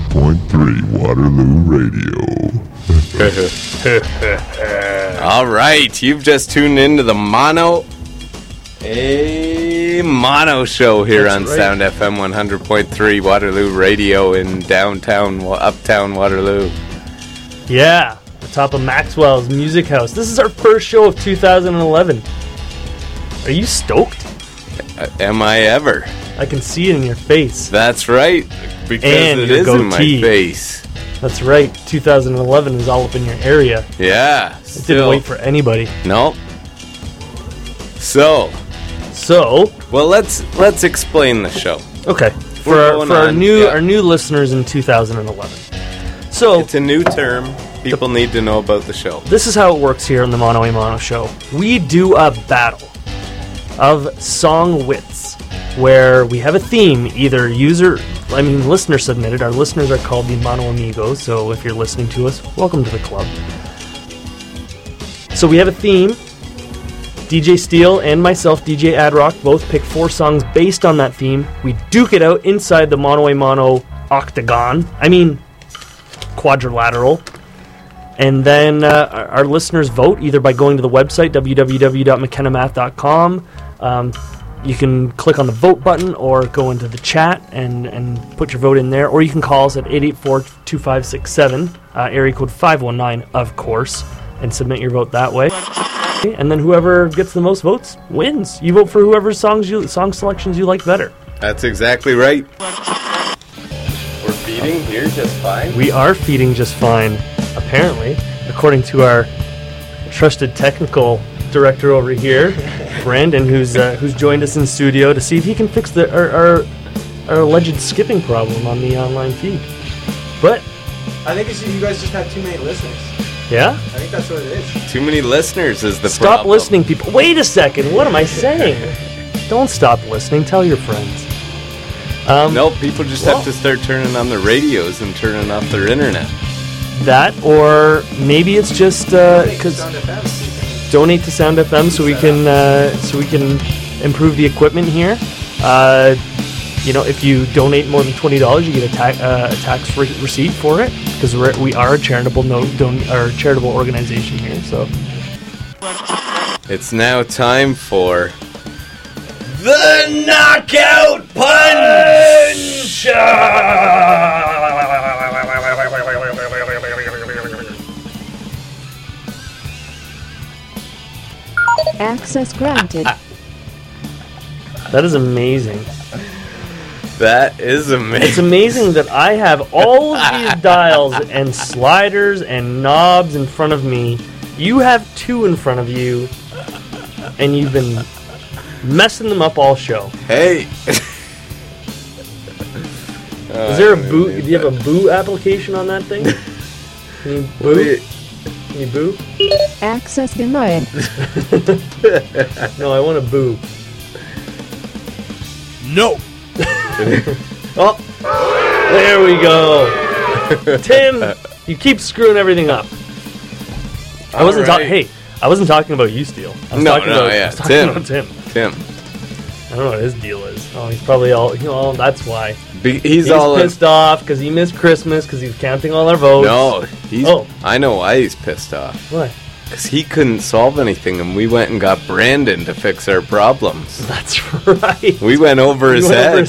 100.3 Waterloo Radio. All right, you've just tuned into the Mono Show here. That's on right. Sound FM 100.3 Waterloo Radio in uptown Waterloo. Yeah, atop of Maxwell's Music House. This is our first show of 2011. Are you stoked? Am I ever? I can see it in your face. That's right, because and it is in my face. That's right, 2011 is all up in your area. Yeah, it didn't wait for anybody. Nope. So, well, let's explain the show. Okay, for our new listeners in 2011. So it's a new term. People need to know about the show. This is how it works here on the Mono a Mono Show. We do a battle of song widths, where we have a theme, either listener submitted. Our listeners are called the Mono Amigos, so if you're listening to us, welcome to the club. So we have a theme. DJ Steele and myself, DJ Adrock, both pick 4 songs based on that theme. We duke it out inside the Mono a Mono octagon. Quadrilateral. And then our listeners vote either by going to the website, www.mckennamath.com. You can click on the vote button or go into the chat and put your vote in there. Or you can call us at 884-2567, area code 519, of course, and submit your vote that way. And then whoever gets the most votes wins. You vote for whoever's song selections you like better. That's exactly right. We're feeding here just fine? We are feeding just fine, apparently, according to our trusted technical director over here, Brandon, who's joined us in studio to see if he can fix our alleged skipping problem on the online feed. But I think it's you guys just have too many listeners. Yeah? I think that's what it is. Too many listeners is the problem. Stop listening, people. Wait a second. What am I saying? Don't stop listening. Tell your friends. No, people just have to start turning on their radios and turning off their internet. That, or maybe it's just because donate to Sound FM so we can improve the equipment here. If you donate more than $20, you get a tax receipt for it, because we are a charitable charitable organization here. So it's now time for the Knockout Punch. Access granted. That is amazing. That is amazing. It's amazing that I have all of these dials and sliders and knobs in front of me. You have 2 in front of you, and you've been messing them up all show. Hey. Is there a boo? Do you have a boo application on that thing? Can you boo? Can you boo? Access denied. No, I want a boo. No. Oh, there we go. Tim, you keep screwing everything up. I wasn't talking about you, Steele. I was talking about Tim. Tim. I don't know what his deal is. Oh, he's probably all. That's why. He's pissed off because he missed Christmas because he's counting all our votes. No, I know why he's pissed off. Why? Because he couldn't solve anything, and we went and got Brandon to fix our problems. That's right. We went over his head.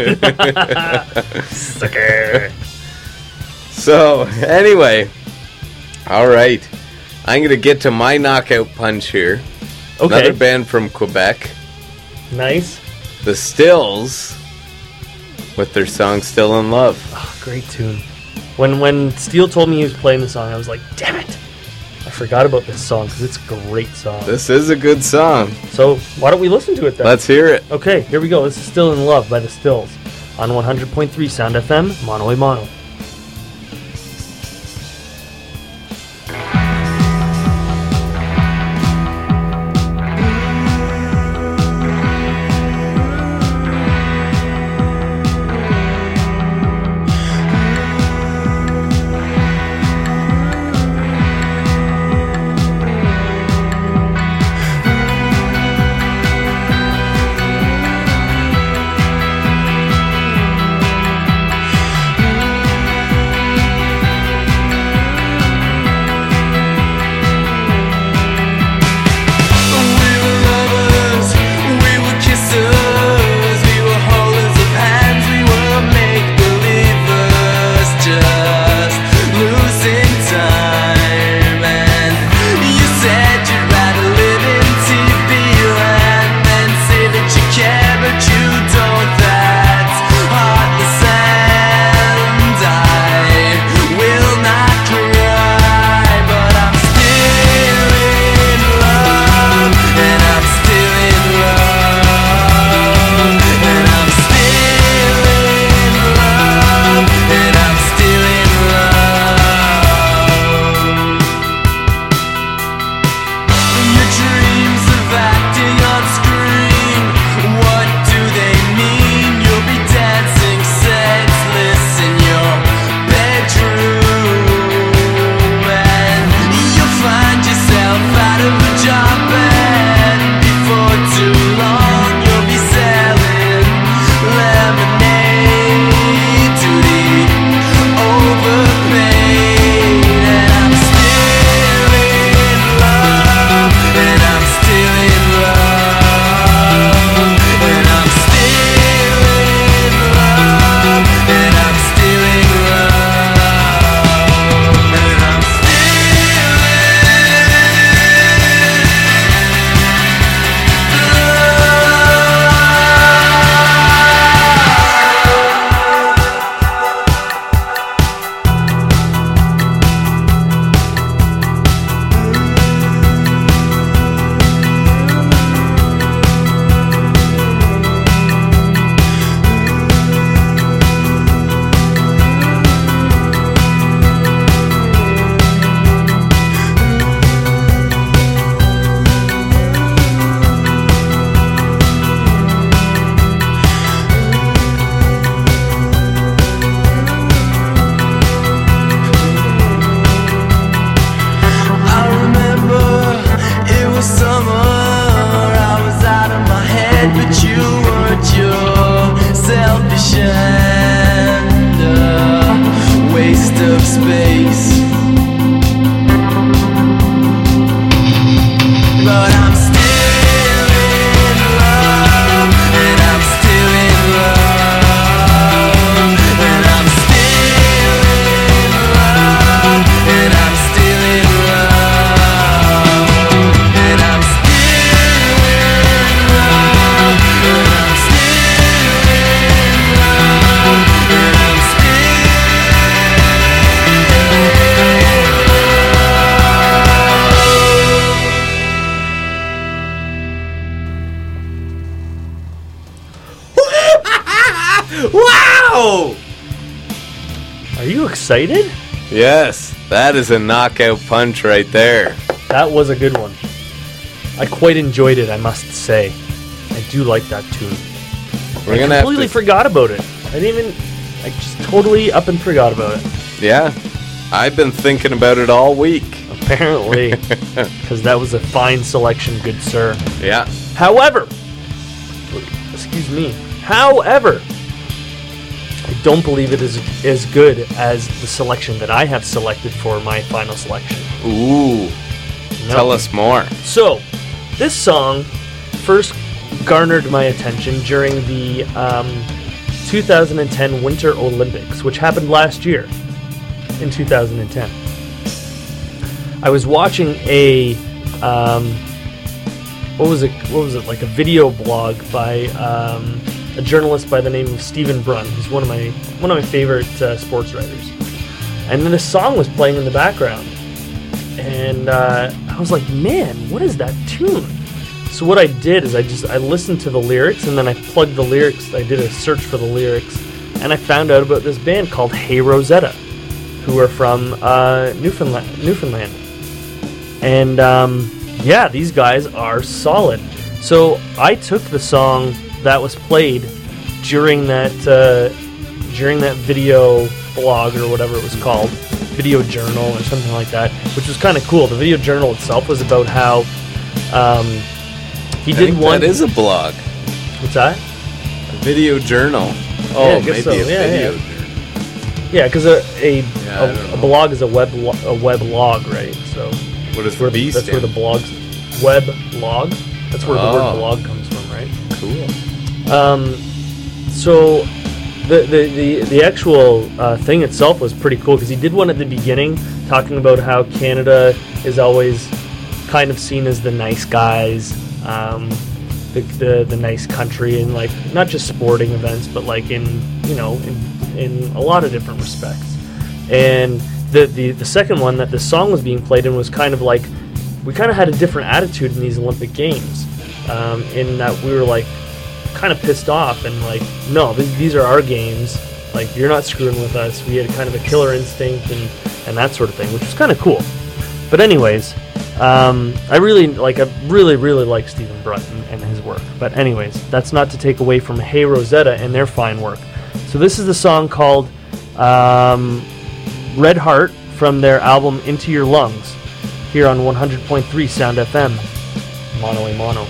Sucker. So, anyway. All right. I'm going to get to my knockout punch here. Okay. Another band from Quebec. Nice. The Stills, with their song Still in Love. Oh, great tune. When Steele told me he was playing the song, I was like, damn it. I forgot about this song because it's a great song. This is a good song. So why don't we listen to it then? Let's hear it. Okay, here we go. This is Still in Love by the Stills on 100.3 Sound FM, Mono a Mono. summer, I was out of my head, but you weren't. Your selfish and waste of space. But I'm still in love, and I'm still in love, and I'm still in love, and I'm still in love, and I'm still in love, and I'm still in love, and I'm Wow! Are you excited? Yes, that is a knockout punch right there. That was a good one. I quite enjoyed it, I must say. I do like that tune. We're I gonna have completely to. forgot about it. I just totally up and forgot about it. Yeah, I've been thinking about it all week. Apparently, because that was a fine selection, good sir. Yeah. However, I don't believe it is as good as the selection that I have selected for my final selection. Ooh. No. Tell us more. So, this song first garnered my attention during the 2010 Winter Olympics, which happened last year in 2010. I was watching a what was it like a video blog by a journalist by the name of Stephen Brun. He's one of my favorite sports writers. And then this song was playing in the background, and I was like, man, what is that tune? So what I did is I listened to the lyrics, and then I plugged the lyrics. I did a search for the lyrics, and I found out about this band called Hey Rosetta, who are from Newfoundland. And yeah, these guys are solid. So I took the song that was played during that video blog or whatever it was called, video journal or something like that, which was kind of cool. The video journal itself was about how he did one. That is a blog. What's that? A video journal. Oh, Yeah, I guess maybe so. a Yeah, video yeah. journal. Yeah, because I don't a know. blog is a web log, right? So What does where, the B that's where stand? the blogs web log. That's where the Oh. word blog comes from, right? Cool. So the actual thing itself was pretty cool because he did one at the beginning talking about how Canada is always kind of seen as the nice guys, the nice country, and like not just sporting events, but like in a lot of different respects. And the second one that the song was being played in was kind of like we kind of had a different attitude in these Olympic Games, in that we were like kind of pissed off and like, no, these are our games. Like, you're not screwing with us. We had kind of a killer instinct and that sort of thing, which was kind of cool. But anyways, I really like Stephen Brun and his work. But anyways, that's not to take away from Hey Rosetta and their fine work. So this is the song called Red Heart from their album Into Your Lungs, here on 100.3 Sound FM, mono a mono.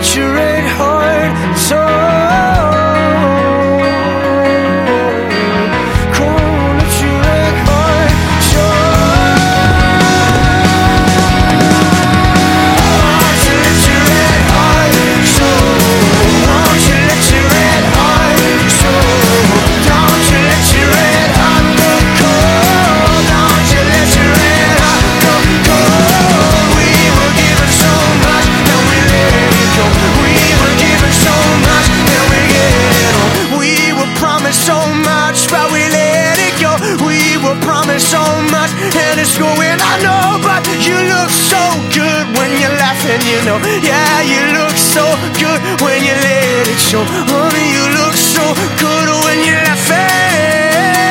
let your red heart soar. Come on, let your red heart soar. Won't you let your red heart soar? Won't you let your red heart soar? Don't you let your red heart go cold. Don't you let your red heart go cold. We were given so much, now we let it go. We were given so much, now we get it on. We were promised so much, but we let it go. We were promised so much, and it's going, I know, but you look so good when you're laughing, you know. Yeah, you look so good when you let it show. Honey, you look so good when you're laughing.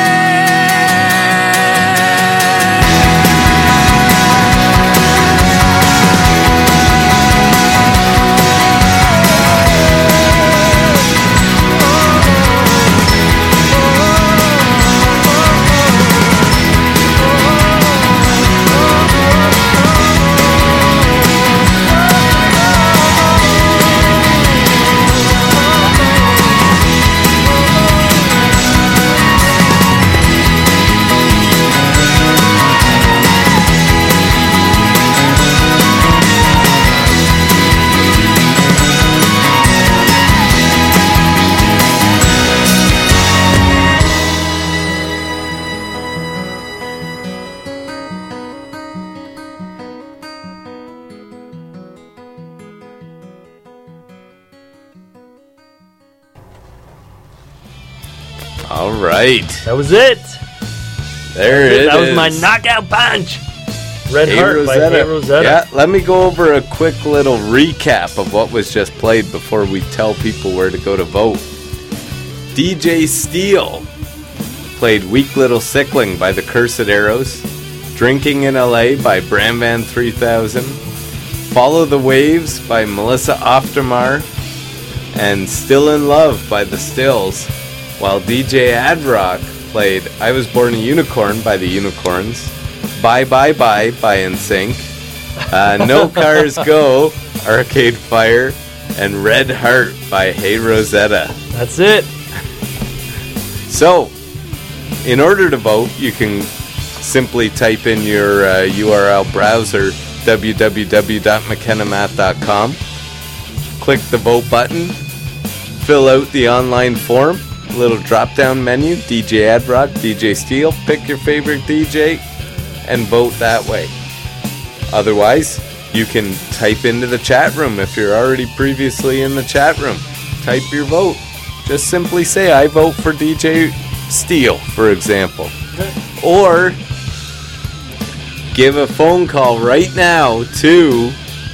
All right. That was it. There it is. That was my knockout punch. Red Hey Heart by Hey Rosetta. Yeah, let me go over a quick little recap of what was just played before we tell people where to go to vote. DJ Steele played Weak Little Sickling by the Cursed Arrows, Drinking in LA by Bram Van 3000, Follow the Waves by Melissa Oftermar, and Still in Love by the Stills, while DJ Adrock played I Was Born a Unicorn by the Unicorns, Bye Bye Bye by NSYNC, No Cars Go, Arcade Fire, and Red Heart by Hey Rosetta. That's it. So, in order to vote, you can simply type in your URL browser, www.mckennamath.com, click the vote button, fill out the online form, little drop-down menu, DJ Adrock, DJ Steele, pick your favorite DJ, and vote that way. Otherwise, you can type into the chat room if you're already previously in the chat room. Type your vote. Just simply say, I vote for DJ Steele, for example. Or give a phone call right now to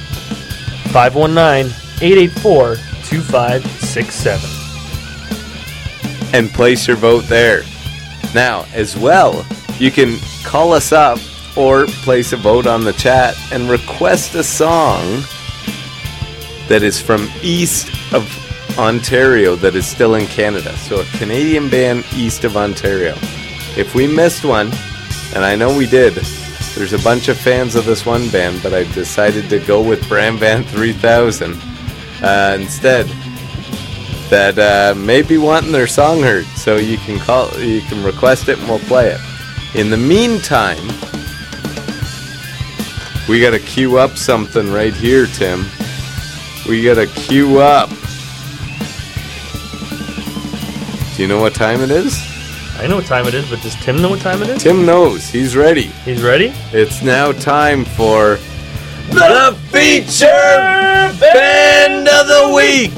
519-884-2567. and place your vote there. Now, as well, you can call us up or place a vote on the chat and request a song that is from east of Ontario that is still in Canada. So a Canadian band east of Ontario. If we missed one, and I know we did, there's a bunch of fans of this one band, but I decided to go with Bram Van 3000 instead. That may be wanting their song heard, so you can request it and we'll play it. In the meantime, we gotta queue up something right here, Tim. We gotta queue up. Do you know what time it is? I know what time it is, but does Tim know what time it is? Tim knows. He's ready. He's ready? It's now time for the feature band of the week.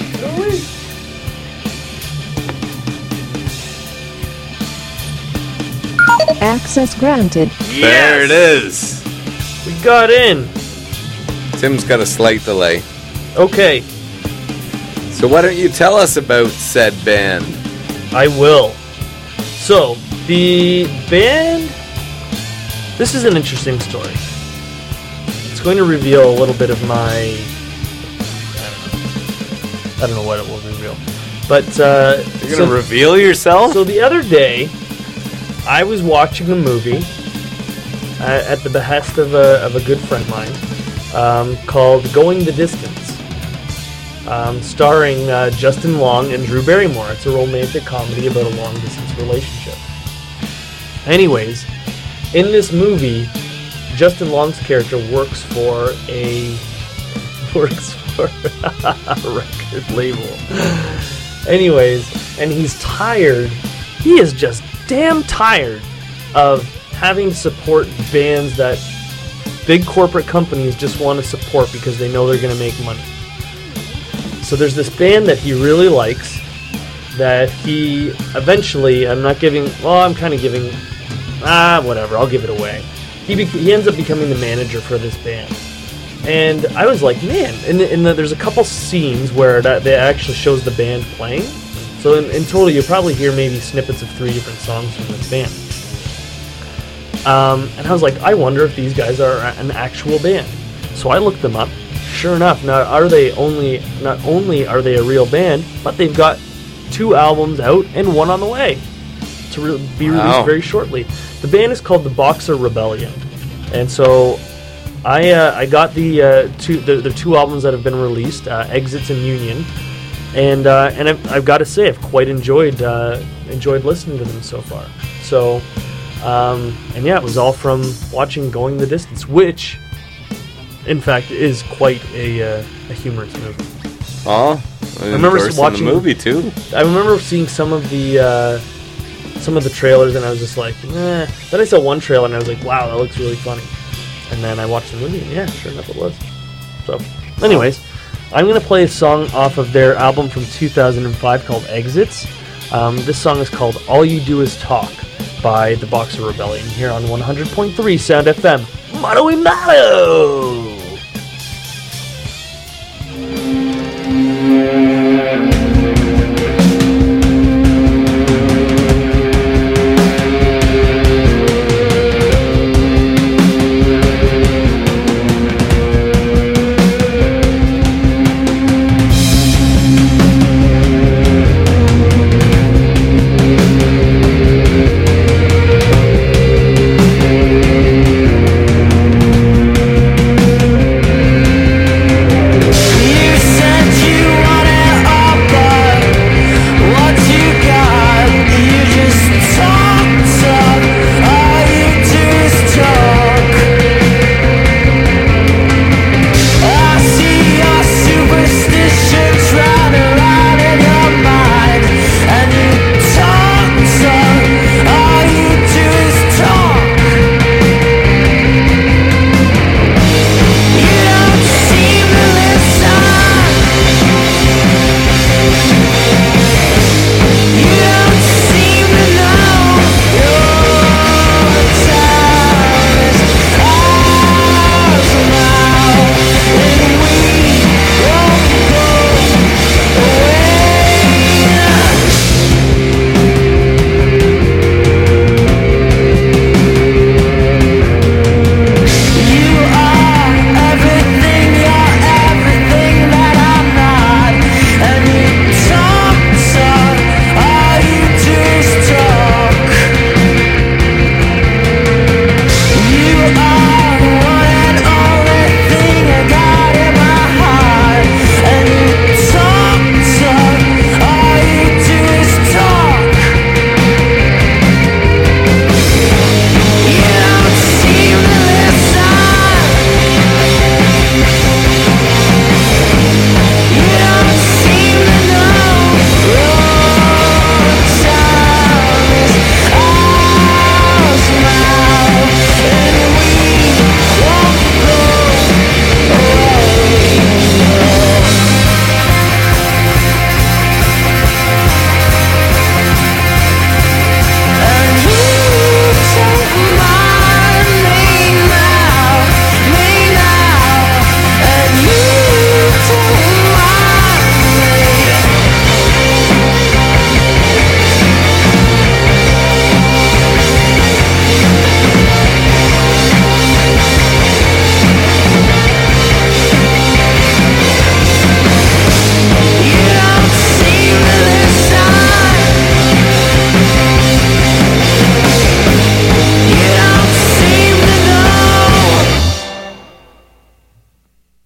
Access granted. There it is. We got in. Tim's got a slight delay. Okay, So why don't you tell us about said band? I will. So, the band... This is an interesting story. It's going to reveal a little bit of my... I don't know what it will reveal. But, You're going to reveal yourself? So the other day, I was watching a movie at the behest of a good friend of mine called Going the Distance. starring Justin Long and Drew Barrymore. It's a romantic comedy about a long-distance relationship. Anyways, in this movie, Justin Long's character works for a record label. Anyways, and he's tired. He is just damn tired of having to support bands that big corporate companies just want to support because they know they're going to make money. So there's this band that he really likes that he eventually, whatever, I'll give it away. He ends up becoming the manager for this band. And I was like, man, there's a couple scenes where they actually shows the band playing. So in total, you'll probably hear maybe snippets of 3 different songs from this band. And I was like, I wonder if these guys are an actual band. So I looked them up. Sure enough, not only are they a real band, but they've got 2 albums out and 1 on the way to be released very shortly. The band is called the Boxer Rebellion, and so I got the 2 albums that have been released, Exits and Union, and I've got to say I've quite enjoyed listening to them so far. So and yeah, it was all from watching Going the Distance, which in fact is quite a humorous movie. Oh, I remember watching the movie too. I remember seeing some of the trailers, and I was just like, eh. Then I saw one trailer, and I was like, wow, that looks really funny. And then I watched the movie, and yeah, sure enough, it was. So, anyways, I'm going to play a song off of their album from 2005 called Exits. This song is called All You Do Is Talk by the Boxer Rebellion here on 100.3 Sound FM. Motto-y-motto!